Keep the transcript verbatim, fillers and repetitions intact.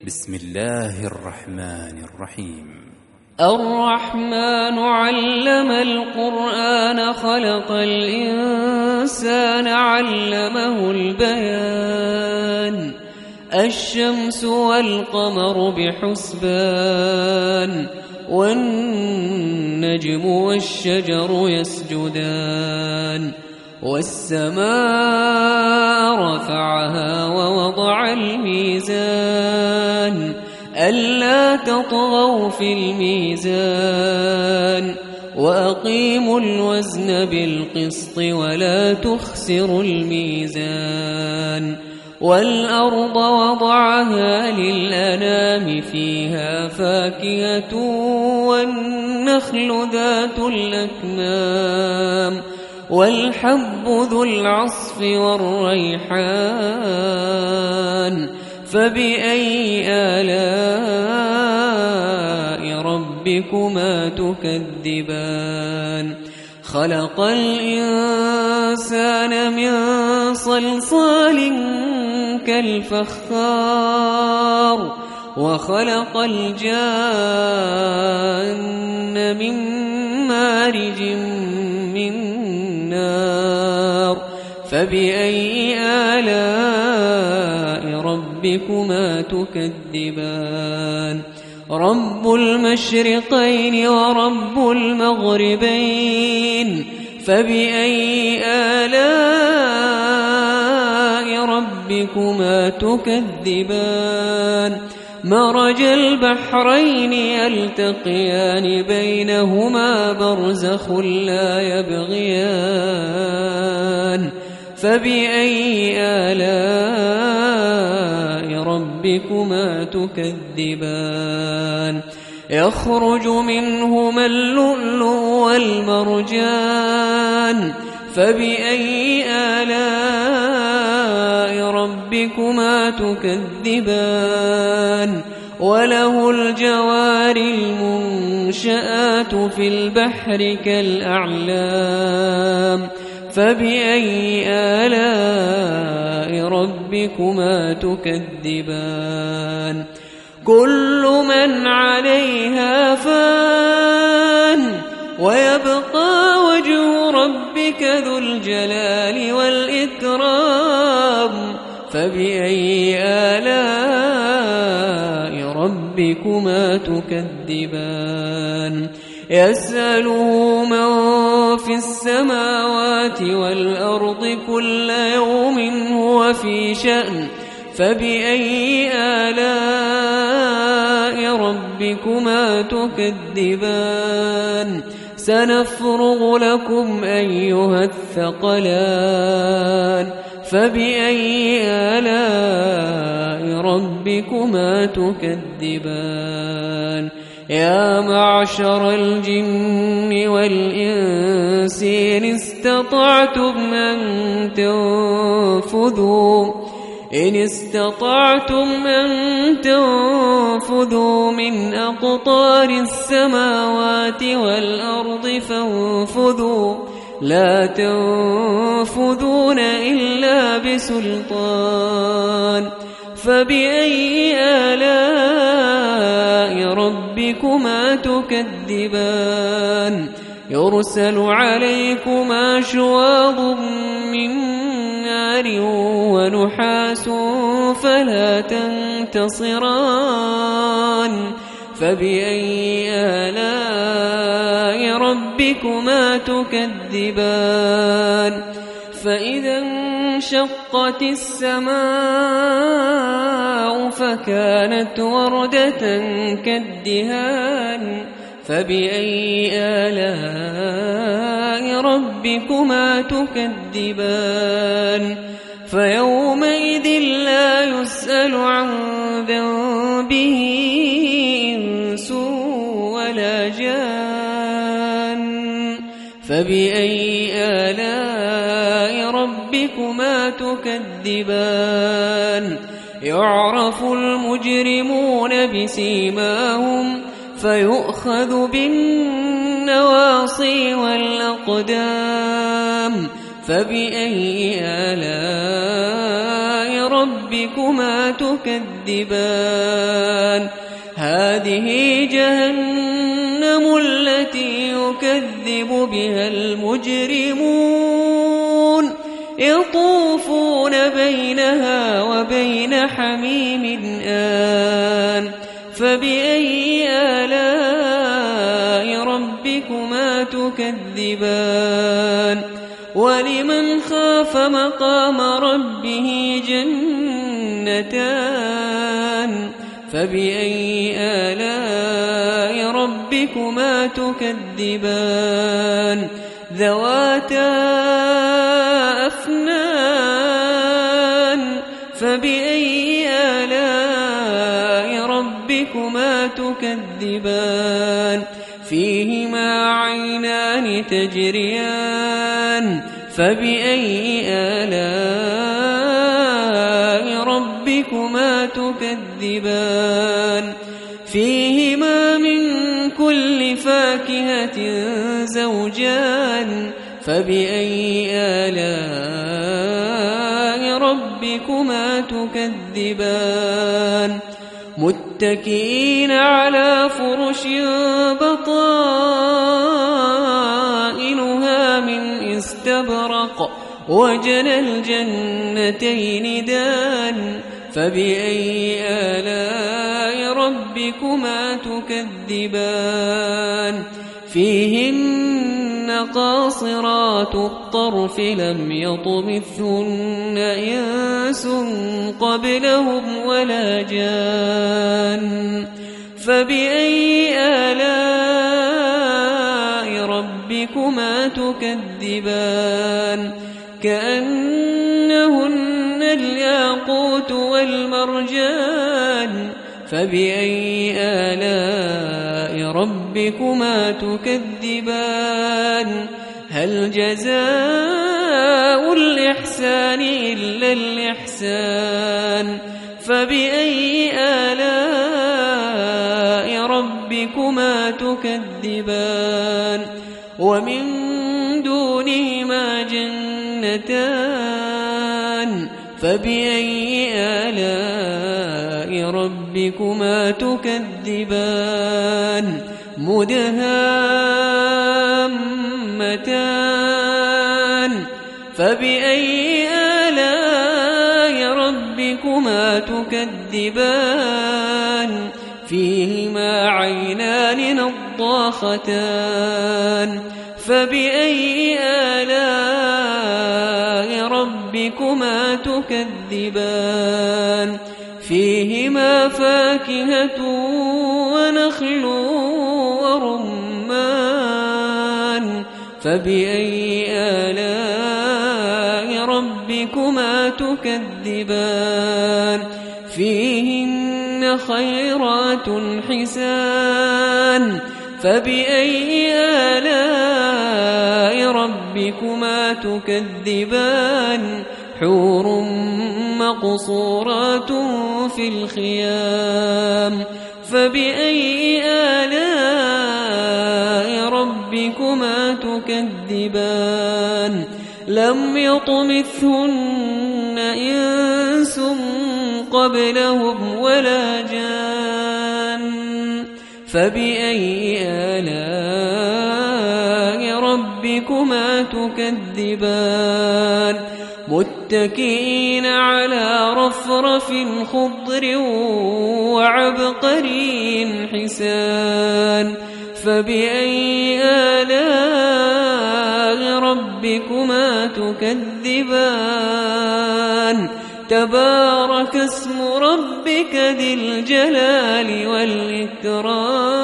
بسم الله الرحمن الرحيم. الرحمن علم القرآن خلق الإنسان علمه البيان الشمس والقمر بحسبان والنجم والشجر يسجدان والسماء رفعها ووضع الميزان ألا تطغوا في الميزان وأقيموا الوزن بالقسط ولا تخسروا الميزان والأرض وضعها للأنام فيها فاكهة والنخل ذات الأكمام والحب ذو العصف والريحان فبأي آلاء ربكما تكذبان خلق الإنسان من صلصال كالفخار وخلق الجان من مارج من نار فبأي آلاء ربكما تكذبان رب المشرقين ورب المغربين فبأي آلاء ربكما تكذبان مرج البحرين يلتقيان بينهما برزخ لا يبغيان فبأي آلاء ربكما تكذبان يخرج منهما اللؤلؤ والمرجان فبأي آلاء ربكما تكذبان وله الجوار المنشآت في البحر كالأعلام فبأي آلاء ربكما تكذبان كل من عليها فان ويبقى وجه ربك ذو الجلال والإكرام فبأي آلاء ربكما تكذبان يسأله من في السماوات والأرض كل يوم هو في شأن فبأي آلاء ربكما تكذبان سنفرغ لكم أيها الثقلان فبأي آلاء ربكما تكذبان يا معشر الجن والإنس إن استطعتم أن تنفذوا إن استطعتم أن تنفذوا من أقطار السماوات والأرض فانفذوا لا تنفذون إلا بسلطان فبأي آلاء ربكما تكذبان يرسل عليكما شواظ من نار ونحاس فلا تنتصران فبأي آلاء ربكما تكذبان فإذا انشقت السماء فكانت وردة كالدهان فبأي آلاء ربكما تكذبان فيومئذ لا يسأل عن ذنبه إنس ولا جان فبأي آلاء ربكما تكذبان يعرف المجرمون بسيماهم فيؤخذ بالنواصي والأقدام فبأي آلاء ربكما تكذبان هذه جهنم التي يكذب بها المجرمون يطوفون بينها وبين حميم آن فبأي آلاء ربكما تكذبان ولمن خاف مقام ربه جنتان فبأي آلاء ربكما تكذبان ذواتا أفنان فبأي آلاء ربكما تكذبان فيهما عينان تجريان فبأي آلاء ربكما تكذبان فيهما من كل فاكهة زوجان فبأي آلاء ربكما تكذبان متكئين على فرش بطائنها من استبرق وجنى الجنتين دان فبأي آلاء ربكما تكذبان فيهن قاصرات الطرف لم يطمثهن إنس قبلهم ولا جان فبأي آلاء ربكما تكذبان كأنهن الياقوت والمرجان فبأي آلاء ربكما تكذبان هل جزاء الإحسان إلا الإحسان فبأي آلاء ربكما تكذبان ومن دونهما جنتان فبأي آلاء ربكما تكذبان مدهامتان فبأي آلاء ربكما تكذبان فيهما عينان نضاختان فبأي آلاء ربكما تكذبان فيهما فاكهة ونخل ورمان فبأي آلاء ربكما تكذبان فيهن خيرات حسان فبأي آلاء ربكما تكذبان حور مقصورات في الخيام فبأي آلاء ربكما تكذبان لم يطمثهن إنس قبلهم ولا جان فبأي آلاء ربكما تكذبان متكئين على رفرف خضر وعبقري حسان فبأي آلاء ربكما تكذبان تبارك اسم ربك ذي الجلال والإكرام